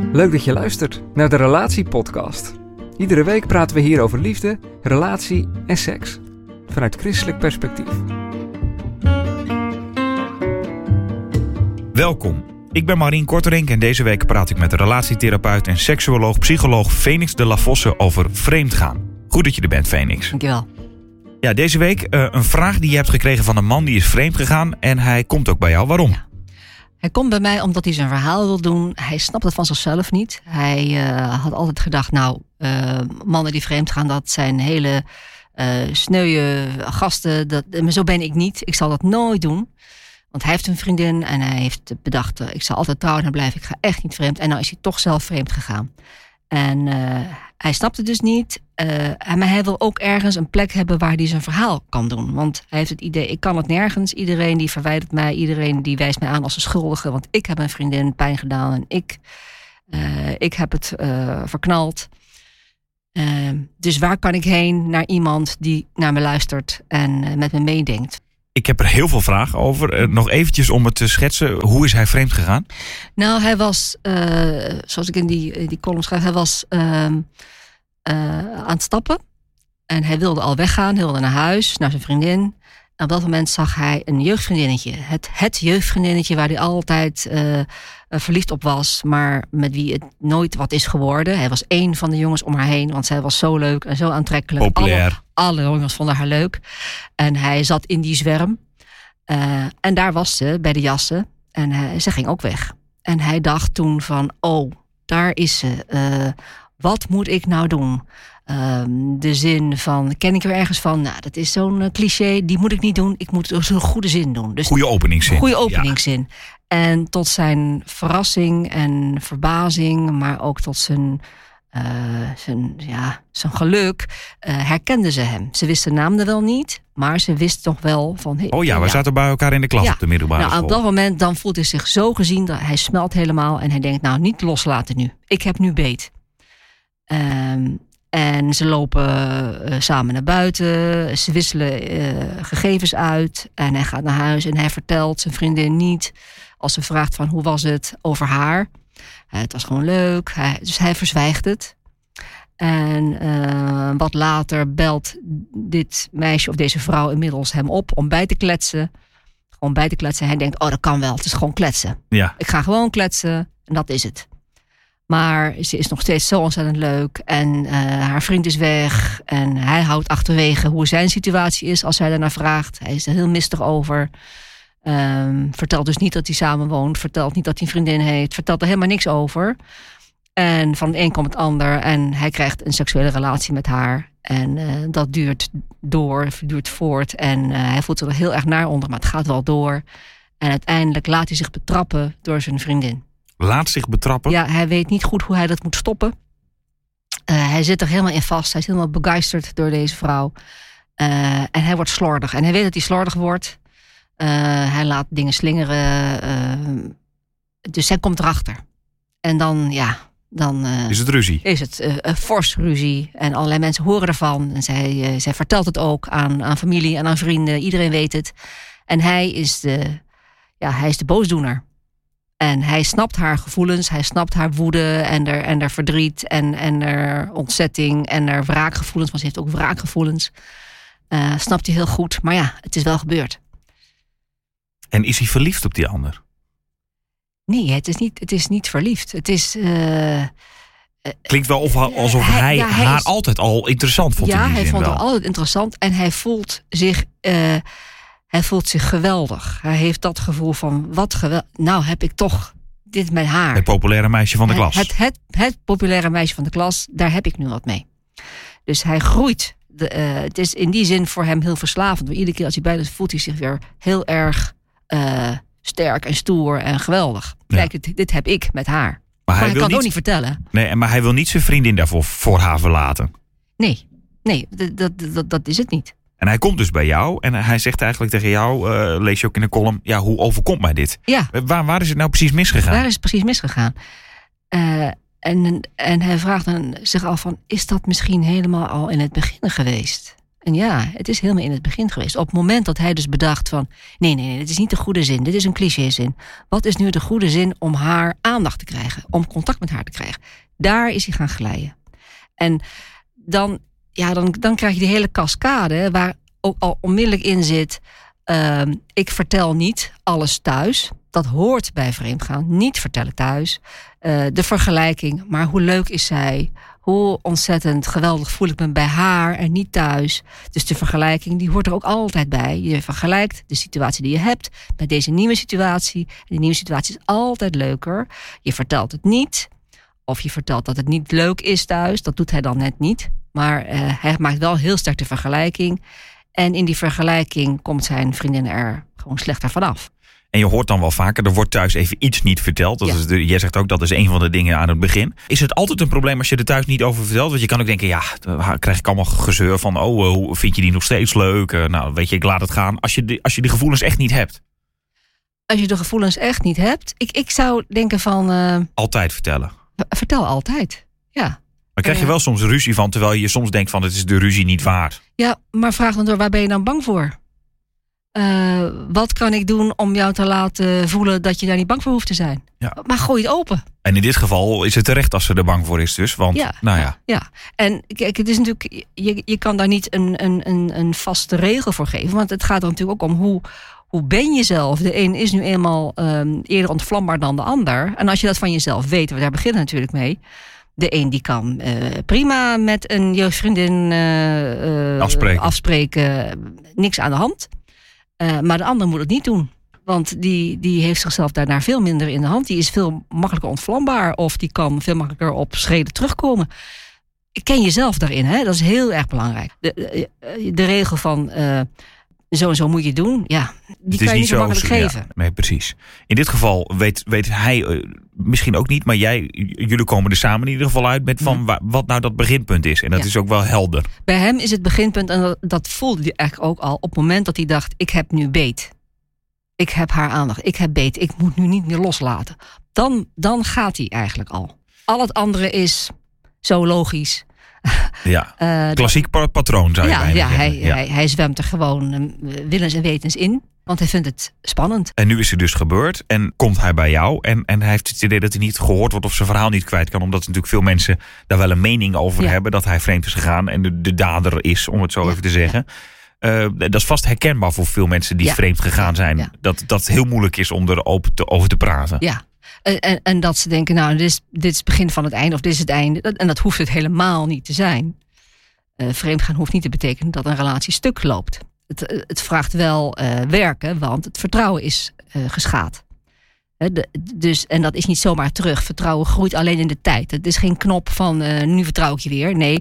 Leuk dat je luistert naar de Relatie-podcast. Iedere week praten we hier over liefde, relatie en seks. Vanuit christelijk perspectief. Welkom, ik ben Marien Korterink en deze week praat ik met relatietherapeut en seksuoloog-psycholoog Fenix de la Fosse over vreemdgaan. Goed dat je er bent, Fenix. Dankjewel. Ja, deze week een vraag die je hebt gekregen van een man die is vreemd gegaan en hij komt ook bij jou. Waarom? Ja. Hij komt bij mij omdat hij zijn verhaal wil doen. Hij snapt het van zichzelf niet. Hij had altijd gedacht, mannen die vreemd gaan, dat zijn hele sneuwe gasten. Maar zo ben ik niet. Ik zal dat nooit doen. Want hij heeft een vriendin en hij heeft bedacht, ik zal altijd trouwen en blijven. Ik ga echt niet vreemd. En nou is hij toch zelf vreemd gegaan. En hij snapt het dus niet. Maar hij wil ook ergens een plek hebben waar hij zijn verhaal kan doen. Want hij heeft het idee, ik kan het nergens. Iedereen die verwijdert mij. Iedereen die wijst mij aan als een schuldige. Want ik heb mijn vriendin pijn gedaan. En ik heb het verknald. Dus waar kan ik heen naar iemand die naar me luistert en met me meedenkt? Ik heb er heel veel vragen over. Nog eventjes om het te schetsen. Hoe is hij vreemd gegaan? Nou, hij was, zoals ik in die column schrijf, hij was aan het stappen. En hij wilde al weggaan, hij wilde naar huis, naar zijn vriendin. En op dat moment zag hij een jeugdvriendinnetje. Het jeugdvriendinnetje waar hij altijd verliefd op was, maar met wie het nooit wat is geworden. Hij was één van de jongens om haar heen, want zij was zo leuk en zo aantrekkelijk. Populair. Alle jongens vonden haar leuk. En hij zat in die zwerm. En daar was ze, bij de jassen. En ze ging ook weg. En hij dacht toen van, daar is ze. Wat moet ik nou doen? De zin van, ken ik er ergens van? Nou, dat is zo'n cliché, die moet ik niet doen. Ik moet zo'n goede zin doen. Dus goede openingszin. Goede openingszin. Ja. En tot zijn verrassing en verbazing, maar ook tot zijn geluk, herkende ze hem. Ze wist zijn naam er wel niet, maar ze wist toch wel van... we zaten bij elkaar in de klas op de middelbare school. Op dat moment dan voelt hij zich zo gezien, dat hij smelt helemaal en hij denkt, niet loslaten nu. Ik heb nu beet. En ze lopen samen naar buiten. Ze wisselen gegevens uit. En hij gaat naar huis en hij vertelt zijn vriendin niet. Als ze vraagt van hoe was het over haar. Het was gewoon leuk. Dus hij verzwijgt het. En wat later belt dit meisje of deze vrouw inmiddels hem op om bij te kletsen. Gewoon bij te kletsen. Hij denkt, dat kan wel. Het is gewoon kletsen. Ja. Ik ga gewoon kletsen en dat is het. Maar ze is nog steeds zo ontzettend leuk. En haar vriend is weg. En hij houdt achterwege hoe zijn situatie is als zij daarnaar vraagt. Hij is er heel mistig over. Vertelt dus niet dat hij samenwoont. Vertelt niet dat hij een vriendin heeft. Vertelt er helemaal niks over. En van het een komt het ander. En hij krijgt een seksuele relatie met haar. En dat duurt voort. En hij voelt zich er heel erg naar onder. Maar het gaat wel door. En uiteindelijk laat hij zich betrappen door zijn vriendin. Laat zich betrappen? Ja, hij weet niet goed hoe hij dat moet stoppen. Hij zit er helemaal in vast. Hij is helemaal begeisterd door deze vrouw. En hij wordt slordig. En hij weet dat hij slordig wordt. Hij laat dingen slingeren. Dus hij komt erachter. En dan is het ruzie? Is het fors ruzie. En allerlei mensen horen ervan. En zij vertelt het ook aan familie en aan vrienden. Iedereen weet het. En hij is de boosdoener. En hij snapt haar gevoelens, hij snapt haar woede en haar verdriet en haar ontzetting en haar wraakgevoelens. Want ze heeft ook wraakgevoelens. Snapt hij heel goed. Maar het is wel gebeurd. En is hij verliefd op die ander? Nee, het is niet verliefd. Het is... Klinkt wel alsof hij haar altijd al interessant vond. Ja, hij vond haar altijd interessant. En hij voelt zich... Hij voelt zich geweldig. Hij heeft dat gevoel van, wat geweldig. Nou heb ik toch dit met haar. Het populaire meisje van de klas. Het populaire meisje van de klas, daar heb ik nu wat mee. Dus hij groeit. Het is in die zin voor hem heel verslavend. Want iedere keer als hij bij is, voelt hij zich weer heel erg sterk en stoer en geweldig. Ja. Kijk, dit heb ik met haar. Maar hij kan het ook niet vertellen. Nee, maar hij wil niet zijn vriendin daarvoor voor haar verlaten. Nee, dat is het niet. En hij komt dus bij jou en hij zegt eigenlijk tegen jou, lees je ook in de column, hoe overkomt mij dit? Ja. Waar is het nou precies misgegaan? Waar is het precies misgegaan? En hij vraagt dan zich af van, is dat misschien helemaal al in het begin geweest? En ja, het is helemaal in het begin geweest. Op het moment dat hij dus bedacht van... Nee, dit is niet de goede zin. Dit is een clichézin. Wat is nu de goede zin om haar aandacht te krijgen? Om contact met haar te krijgen? Daar is hij gaan glijden. En dan krijg je die hele cascade... waar ook al onmiddellijk in zit... ik vertel niet alles thuis. Dat hoort bij vreemdgaan. Niet vertellen thuis. De vergelijking. Maar hoe leuk is zij? Hoe ontzettend geweldig voel ik me bij haar en niet thuis. Dus de vergelijking, die hoort er ook altijd bij. Je vergelijkt de situatie die je hebt met deze nieuwe situatie. En die nieuwe situatie is altijd leuker. Je vertelt het niet. Of je vertelt dat het niet leuk is thuis. Dat doet hij dan net niet. Maar hij maakt wel heel sterk de vergelijking. En in die vergelijking komt zijn vriendin er gewoon slechter vanaf. En je hoort dan wel vaker, er wordt thuis even iets niet verteld. Jij zegt ook, dat is een van de dingen aan het begin. Is het altijd een probleem als je er thuis niet over vertelt? Want je kan ook denken, dan krijg ik allemaal gezeur van... hoe vind je die nog steeds leuk? Ik laat het gaan. Als je die gevoelens echt niet hebt. Als je de gevoelens echt niet hebt... Ik zou denken van... altijd vertellen. Vertel altijd, ja. Maar krijg je wel soms ruzie van... terwijl je soms denkt van, het is de ruzie niet waard. Ja, maar vraag dan door, waar ben je dan bang voor? Wat kan ik doen om jou te laten voelen dat je daar niet bang voor hoeft te zijn? Ja. Maar gooi het open. En in dit geval is het terecht als ze er bang voor is dus. Want, ja. En kijk, het is natuurlijk, je kan daar niet een vaste regel voor geven. Want het gaat er natuurlijk ook om hoe ben je zelf? De een is nu eenmaal eerder ontvlambaar dan de ander. En als je dat van jezelf weet, daar beginnen natuurlijk mee. De een die kan prima met een jeugdvriendin afspreken. Niks aan de hand. Maar de ander moet het niet doen. Want die heeft zichzelf daarna veel minder in de hand. Die is veel makkelijker ontvlambaar. Of die kan veel makkelijker op schreden terugkomen. Ken jezelf daarin. Hè? Dat is heel erg belangrijk. De regel van zo en zo moet je doen. Ja, die kan je niet zo makkelijk geven. Ja, nee, precies. In dit geval weet hij misschien ook niet. Maar jullie komen er samen in ieder geval uit met van wat nou dat beginpunt is. En dat is ook wel helder. Bij hem is het beginpunt, en dat voelde hij eigenlijk ook al... op het moment dat hij dacht, ik heb nu beet. Ik heb haar aandacht, ik heb beet. Ik moet nu niet meer loslaten. Dan gaat hij eigenlijk al. Al het andere is zo logisch. Ja, klassiek patroon zou je bijna zeggen. Hij zwemt er gewoon willens en wetens in. Want hij vindt het spannend. En nu is het dus gebeurd. En komt hij bij jou. En hij heeft het idee dat hij niet gehoord wordt of zijn verhaal niet kwijt kan. Omdat natuurlijk veel mensen daar wel een mening over hebben. Dat hij vreemd is gegaan en de dader is, om het zo even te zeggen. Dat is vast herkenbaar voor veel mensen die vreemd gegaan zijn. Ja. Dat het heel moeilijk is om er over te praten. Ja. En dat ze denken, nou, dit is het begin van het einde of dit is het einde. En dat hoeft het helemaal niet te zijn. Vreemdgaan hoeft niet te betekenen dat een relatie stuk loopt. Het vraagt wel werken, want het vertrouwen is geschaad. En dat is niet zomaar terug. Vertrouwen groeit alleen in de tijd. Het is geen knop van nu vertrouw ik je weer. Nee,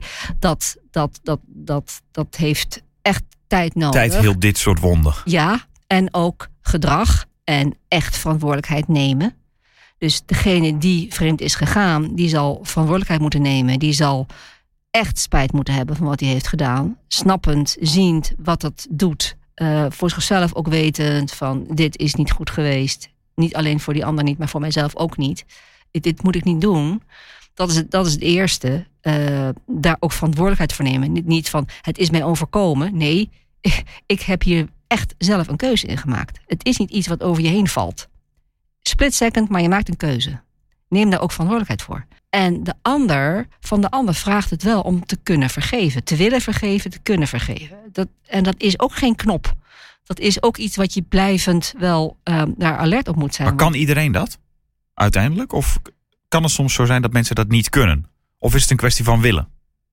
dat heeft echt tijd nodig. Tijd hield dit soort wonden. Ja, en ook gedrag en echt verantwoordelijkheid nemen. Dus degene die vreemd is gegaan, die zal verantwoordelijkheid moeten nemen. Die zal echt spijt moeten hebben van wat hij heeft gedaan. Snappend, ziend wat dat doet. Voor zichzelf ook wetend van dit is niet goed geweest. Niet alleen voor die ander niet, maar voor mijzelf ook niet. Dit moet ik niet doen. Dat is het eerste. Daar ook verantwoordelijkheid voor nemen. Niet van het is mij overkomen. Nee, ik heb hier echt zelf een keuze in gemaakt. Het is niet iets wat over je heen valt. Split second, maar je maakt een keuze. Neem daar ook verantwoordelijkheid voor. En van de ander vraagt het wel om te kunnen vergeven. Te willen vergeven, te kunnen vergeven. Dat is ook geen knop. Dat is ook iets wat je blijvend wel daar alert op moet zijn. Maar kan iedereen dat? Uiteindelijk? Of kan het soms zo zijn dat mensen dat niet kunnen? Of is het een kwestie van willen?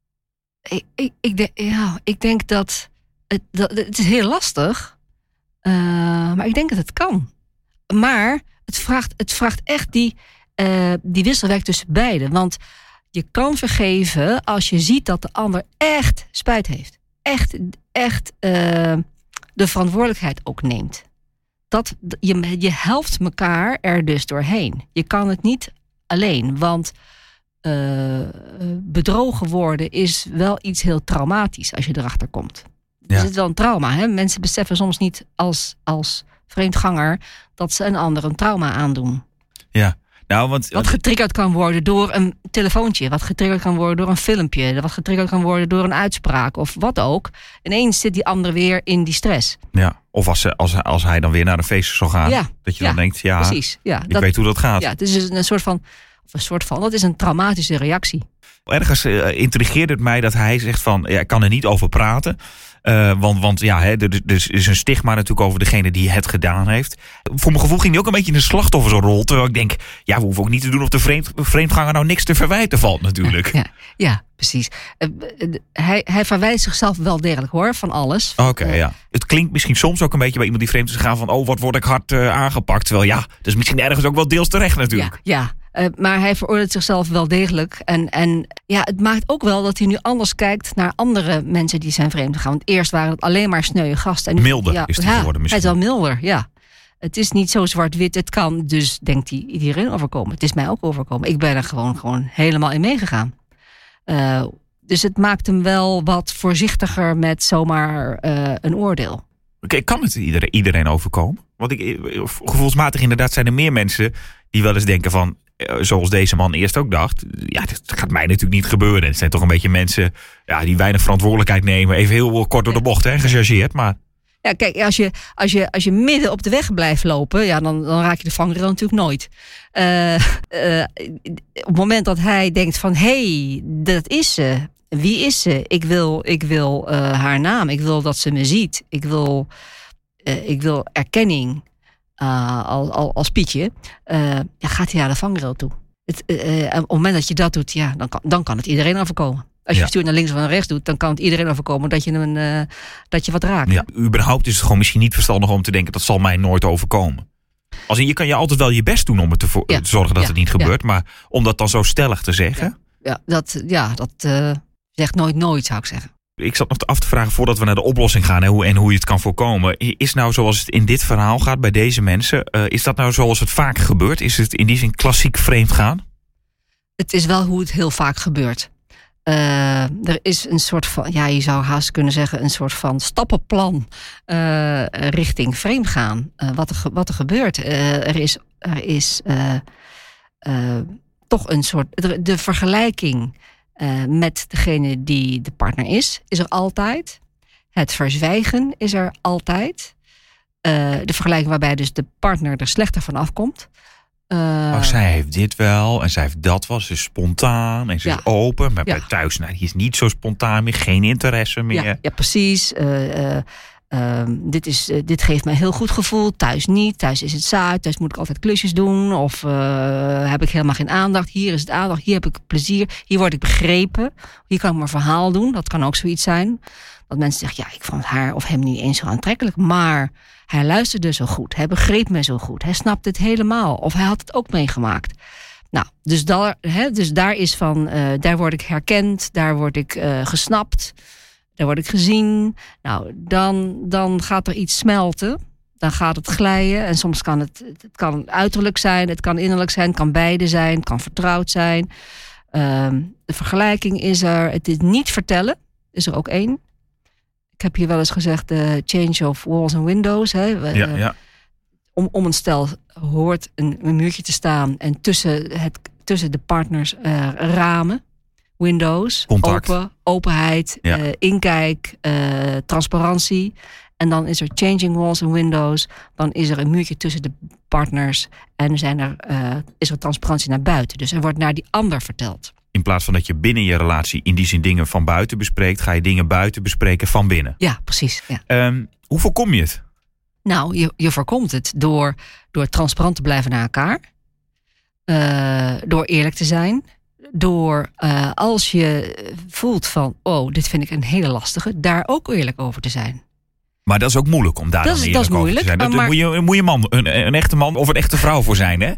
Ik denk dat het is heel lastig. Maar ik denk dat het kan. Maar het vraagt echt die wisselwerk tussen beiden. Want je kan vergeven als je ziet dat de ander echt spijt heeft. Echt de verantwoordelijkheid ook neemt. Je helpt elkaar er dus doorheen. Je kan het niet alleen. Want bedrogen worden is wel iets heel traumatisch als je erachter komt. Ja. Het is wel een trauma. Hè? Mensen beseffen soms niet als vreemdganger dat ze een ander een trauma aandoen. Ja, Nou, want Wat getriggerd kan worden door een telefoontje. Wat getriggerd kan worden door een filmpje. Wat getriggerd kan worden door een uitspraak. Of wat ook. Ineens zit die ander weer in die stress. ja, of als hij dan weer naar een feest zal gaan. Ja, Dat je dan denkt, precies. Ja, ik weet hoe dat gaat. Ja, het is dus een soort van, dat is een traumatische reactie. Ergens intrigeert het mij dat hij zegt van, ik kan er niet over praten. Want er is een stigma natuurlijk over degene die het gedaan heeft. Voor mijn gevoel ging hij ook een beetje in de slachtoffersrol. Terwijl ik denk, we hoeven ook niet te doen of de vreemdganger nou niks te verwijten valt natuurlijk. Ja, precies. Hij verwijt zichzelf wel degelijk hoor, van alles. Oké, ja. Het klinkt misschien soms ook een beetje bij iemand die vreemd is gegaan van, wat word ik hard aangepakt. Terwijl dat is misschien ergens ook wel deels terecht natuurlijk. Ja. Maar hij veroordeelt zichzelf wel degelijk. En het maakt ook wel dat hij nu anders kijkt naar andere mensen die zijn vreemd gegaan. Want eerst waren het alleen maar sneuwe gasten. En nu, milder is hij geworden misschien. Hij is wel milder, ja. Het is niet zo zwart-wit. Het kan dus, denkt hij, iedereen overkomen. Het is mij ook overkomen. Ik ben er gewoon helemaal in meegegaan. Dus het maakt hem wel wat voorzichtiger met zomaar een oordeel. Oké, kan het iedereen overkomen? Want gevoelsmatig inderdaad zijn er meer mensen die wel eens denken van, zoals deze man eerst ook dacht, dat gaat mij natuurlijk niet gebeuren. Het zijn toch een beetje mensen die weinig verantwoordelijkheid nemen. Even heel kort door de bocht, gechargeerd, maar... Ja, kijk, als je midden op de weg blijft lopen, dan raak je de vangrail natuurlijk nooit. Op het moment dat hij denkt van, dat is ze. Wie is ze? Ik wil haar naam. Ik wil dat ze me ziet. Ik wil erkenning als Pietje. Gaat hij naar de vangrail toe. Op het moment dat je dat doet, dan kan het iedereen overkomen. Als je stuurt naar links of naar rechts doet, dan kan het iedereen overkomen dat je wat raakt. Ja, überhaupt is het gewoon misschien niet verstandig om te denken, dat zal mij nooit overkomen. Je kan je altijd wel je best doen om het te zorgen dat het niet gebeurt. Maar om dat dan zo stellig te zeggen. Dat zegt nooit, zou ik zeggen. Ik zat nog af te vragen voordat we naar de oplossing gaan en hoe je het kan voorkomen. Is nou zoals het in dit verhaal gaat bij deze mensen, is dat nou zoals het vaak gebeurt? Is het in die zin klassiek vreemdgaan? Het is wel hoe het heel vaak gebeurt. Er is een soort van, je zou haast kunnen zeggen, een soort van stappenplan richting vreemdgaan. Wat er gebeurt. Er is toch een soort, de vergelijking met degene die de partner is er altijd. Het verzwijgen is er altijd. De vergelijking waarbij dus de partner er slechter van afkomt. Zij heeft dit wel en zij heeft dat wel. Ze is spontaan en ze is open. Maar bij thuis, die is niet zo spontaan meer. Geen interesse meer. Ja, precies. Dit geeft mij heel goed gevoel. Thuis niet. Thuis is het saai. Thuis moet ik altijd klusjes doen. Of heb ik helemaal geen aandacht. Hier is het aandacht. Hier heb ik plezier. Hier word ik begrepen. Hier kan ik mijn verhaal doen. Dat kan ook zoiets zijn. Dat mensen zeggen, ik vond haar of hem niet eens zo aantrekkelijk. Maar hij luisterde zo goed. Hij begreep me zo goed. Hij snapte het helemaal. Of hij had het ook meegemaakt. Nou, dus daar is van, daar word ik herkend. Daar word ik gesnapt. Daar word ik gezien. Nou, dan gaat er iets smelten. Dan gaat het glijden. En soms kan het kan uiterlijk zijn. Het kan innerlijk zijn. Het kan beide zijn. Het kan vertrouwd zijn. De vergelijking is er. Het is niet vertellen. Is er ook één. Ik heb hier wel eens gezegd, de change of walls and windows. Om een stel hoort een muurtje te staan. En tussen de partners ramen. Windows, contact. Openheid, inkijk, transparantie. En dan is er changing walls and windows. Dan is er een muurtje tussen de partners. En is er transparantie naar buiten. Dus er wordt naar die ander verteld. In plaats van dat je binnen je relatie in die zin dingen van buiten bespreekt, ga je dingen buiten bespreken van binnen. Ja, precies. Ja. Hoe voorkom je het? Nou, je voorkomt het door transparant te blijven naar elkaar. Door eerlijk te zijn. Door als je voelt van, dit vind ik een hele lastige, daar ook eerlijk over te zijn. Maar dat is ook moeilijk om daar dan eerlijk over te zijn. Daar moet je man, een echte man of een echte vrouw voor zijn. Hè?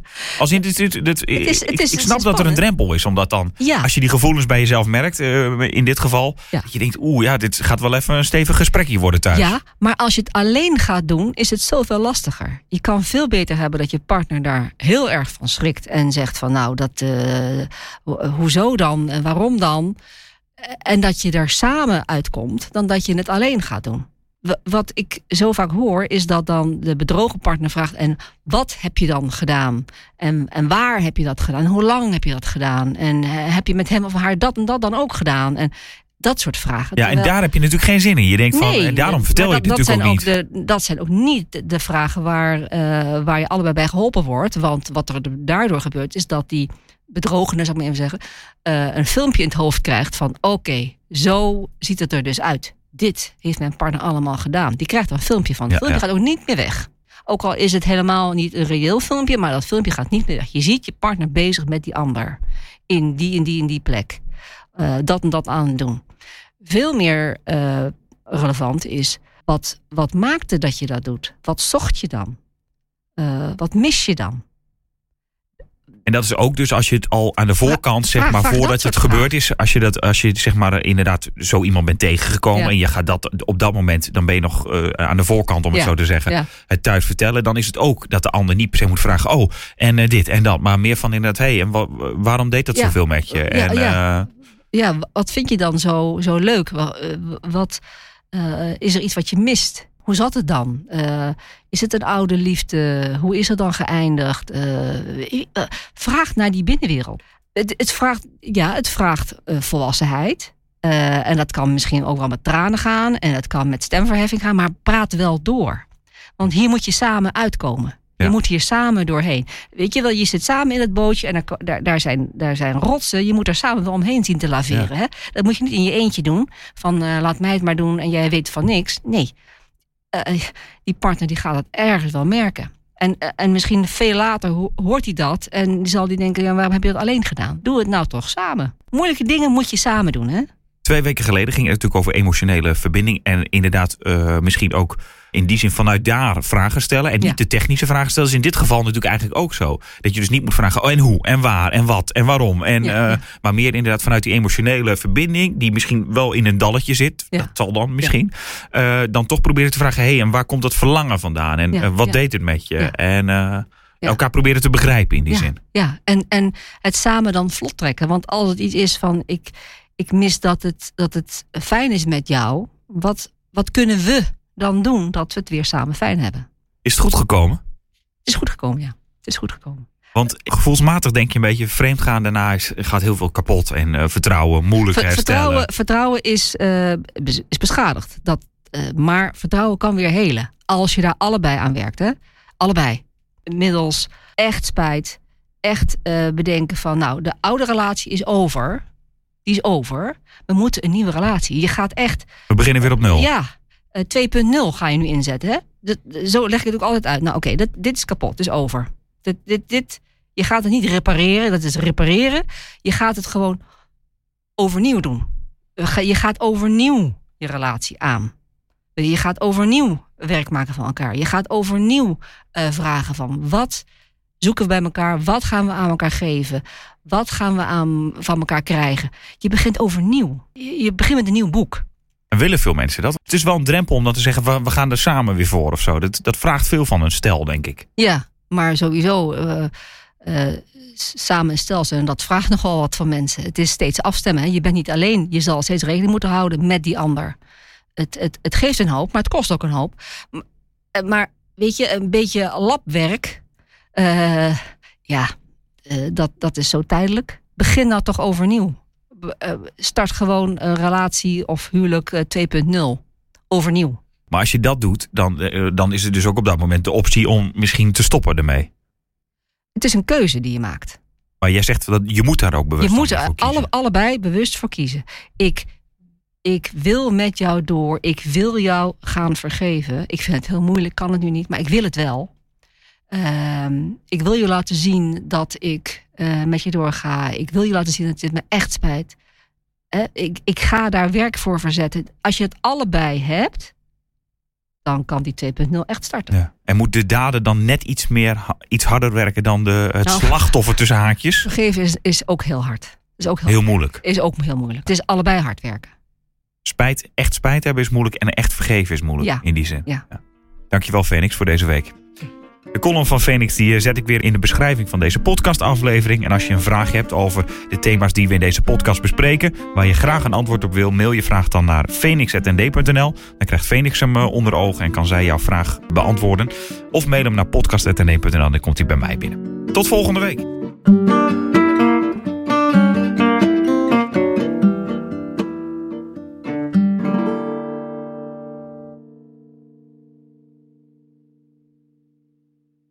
Ik snap dat er een drempel is. Omdat dan, als je die gevoelens bij jezelf merkt, in dit geval, dat je denkt, dit gaat wel even een stevig gesprekje worden thuis. Ja, maar als je het alleen gaat doen, is het zoveel lastiger. Je kan veel beter hebben dat je partner daar heel erg van schrikt. En zegt van, hoezo dan? En waarom dan? En dat je er samen uitkomt, dan dat je het alleen gaat doen. wat ik zo vaak hoor, is dat dan de bedrogen partner vraagt: en wat heb je dan gedaan? En waar heb je dat gedaan? En hoe lang heb je dat gedaan? En heb je met hem of haar dat en dat dan ook gedaan? En dat soort vragen. Ja, en daar heb je natuurlijk geen zin in. Je denkt en daarom vertel je het natuurlijk ook niet. Dat zijn ook niet de vragen waar je allebei bij geholpen wordt. Want wat er daardoor gebeurt, is dat die bedrogene, zou ik maar even zeggen, een filmpje in het hoofd krijgt van: oké, zo ziet het er dus uit. Dit heeft mijn partner allemaal gedaan. Die krijgt er een filmpje van. Het filmpje gaat ook niet meer weg. Ook al is het helemaal niet een reëel filmpje, maar dat filmpje gaat niet meer weg. Je ziet je partner bezig met die ander. In die plek. Dat en dat aan het doen. Veel meer relevant is, wat maakte dat je dat doet? Wat zocht je dan? Wat mis je dan? En dat is ook dus als je het al aan de voorkant, voordat het gebeurd is, als je zeg maar inderdaad zo iemand bent tegengekomen en je gaat dat op dat moment, dan ben je nog aan de voorkant, om het zo te zeggen, het thuis vertellen, dan is het ook dat de ander niet per se moet vragen, en dit en dat, maar meer van inderdaad, en waarom deed dat zoveel met je? Ja, wat vind je dan zo leuk? Wat is er iets wat je mist? Hoe zat het dan? Is het een oude liefde? Hoe is het dan geëindigd? Vraag naar die binnenwereld. Het vraagt volwassenheid. En dat kan misschien ook wel met tranen gaan. En het kan met stemverheffing gaan. Maar praat wel door. Want hier moet je samen uitkomen. Je moet hier samen doorheen. Weet je wel, je zit samen in het bootje en daar zijn rotsen. Je moet er samen wel omheen zien te laveren. Ja. Hè? Dat moet je niet in je eentje doen. Van laat mij het maar doen en jij weet van niks. Nee. Die partner die gaat het ergens wel merken. En misschien veel later hoort hij dat. En zal die denken, waarom heb je dat alleen gedaan? Doe het nou toch samen. Moeilijke dingen moet je samen doen, hè? 2 weken geleden ging het natuurlijk over emotionele verbinding. En inderdaad misschien ook in die zin vanuit daar vragen stellen. En niet de technische vragen stellen. Dat is in dit geval natuurlijk eigenlijk ook zo. Dat je dus niet moet vragen, en hoe, en waar, en wat, en waarom. Maar meer inderdaad vanuit die emotionele verbinding. Die misschien wel in een dalletje zit. Ja. Dat zal dan misschien. Dan toch proberen te vragen, en waar komt dat verlangen vandaan? En wat deed het met je? Ja. En elkaar proberen te begrijpen in die zin. Ja, en het samen dan vlot trekken. Want als het iets is van, ik mis dat het fijn is met jou. Wat kunnen we dan doen dat we het weer samen fijn hebben? Is het goed gekomen? Het is goed gekomen, ja. Het is goed gekomen. Want gevoelsmatig denk je een beetje, vreemdgaan daarna gaat heel veel kapot. En vertrouwen, moeilijk herstellen. Vertrouwen is beschadigd. Maar vertrouwen kan weer helen. Als je daar allebei aan werkt. Hè? Allebei. Middels echt spijt. Echt bedenken van, de oude relatie is over. Die is over. We moeten een nieuwe relatie. Je gaat echt... We beginnen weer op 0. Ja. 2.0 ga je nu inzetten. Hè? Zo leg ik het ook altijd uit. Nou, oké, dit is kapot. Dit is over. Je gaat het niet repareren. Dat is repareren. Je gaat het gewoon overnieuw doen. Je gaat overnieuw je relatie aan. Je gaat overnieuw werk maken van elkaar. Je gaat overnieuw vragen van, wat zoeken we bij elkaar? Wat gaan we aan elkaar geven? Wat gaan we van elkaar krijgen? Je begint overnieuw. Je begint met een nieuw boek. En willen veel mensen dat? Het is wel een drempel om dan te zeggen, we gaan er samen weer voor of zo. Dat vraagt veel van een stel, denk ik. Ja, maar sowieso samen een stel zijn, dat vraagt nogal wat van mensen. Het is steeds afstemmen. Hè? Je bent niet alleen. Je zal steeds rekening moeten houden met die ander. Het geeft een hoop, maar het kost ook een hoop. Maar weet je, een beetje labwerk, dat is zo tijdelijk. Begin nou toch overnieuw. Start gewoon een relatie of huwelijk 2.0. Overnieuw. Maar als je dat doet, dan is er dus ook op dat moment de optie om misschien te stoppen ermee. Het is een keuze die je maakt. Maar jij zegt dat je moet daar ook bewust voor kiezen. Je moet er allebei bewust voor kiezen. Ik wil met jou door. Ik wil jou gaan vergeven. Ik vind het heel moeilijk, kan het nu niet, maar ik wil het wel. Ik wil je laten zien dat ik met je doorga. Ik wil je laten zien dat het me echt spijt. Ik ga daar werk voor verzetten. Als je het allebei hebt, dan kan die 2.0 echt starten. Ja. En moet de dader dan net iets harder werken dan het slachtoffer tussen haakjes? Vergeven is ook heel hard. Is ook heel moeilijk. Is ook heel moeilijk. Het is allebei hard werken. Echt spijt hebben is moeilijk en echt vergeven is moeilijk in die zin. Ja. Dankjewel Phoenix voor deze week. De column van Phoenix die zet ik weer in de beschrijving van deze podcastaflevering. En als je een vraag hebt over de thema's die we in deze podcast bespreken, waar je graag een antwoord op wil, mail je vraag dan naar phoenix@nd.nl. Dan krijgt Phoenix hem onder ogen en kan zij jouw vraag beantwoorden. Of mail hem naar podcast@nd.nl en dan komt hij bij mij binnen. Tot volgende week.